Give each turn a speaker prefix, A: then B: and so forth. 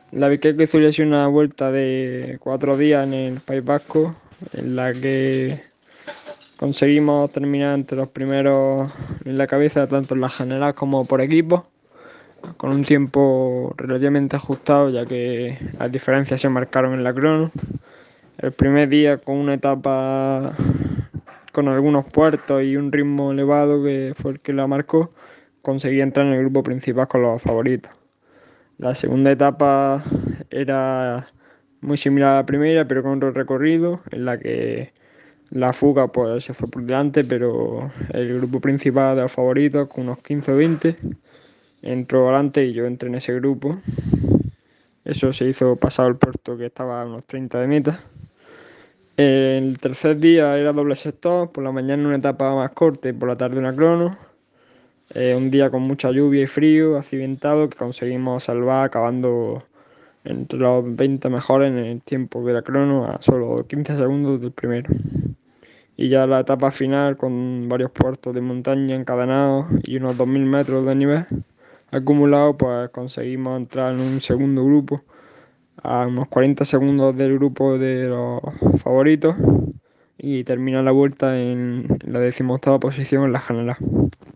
A: La Bikeque suele ser una vuelta de 4 días en el País Vasco, en la que conseguimos terminar entre los primeros en la cabeza, tanto en la general como por equipos, con un tiempo relativamente ajustado, ya que las diferencias se marcaron en la crono. El primer día con una etapa con algunos puertos y un ritmo elevado, que fue el que la marcó, conseguí entrar en el grupo principal con los favoritos. La segunda etapa era muy similar a la primera, pero con otro recorrido, en la que la fuga pues se fue por delante, pero el grupo principal de los favoritos, con unos 15 o 20, entró delante y yo entré en ese grupo. Eso se hizo pasado el puerto, que estaba a unos 30 de meta. El tercer día era doble sector, por la mañana una etapa más corta y por la tarde una crono. Un día con mucha lluvia y frío, accidentado, que conseguimos salvar acabando entre los 20 mejores en el tiempo de la crono, a solo 15 segundos del primero. Y ya la etapa final, con varios puertos de montaña encadenados y unos 2000 metros de nivel acumulado, pues conseguimos entrar en un segundo grupo a unos 40 segundos del grupo de los favoritos y termina la vuelta en la 18ª posición en la general.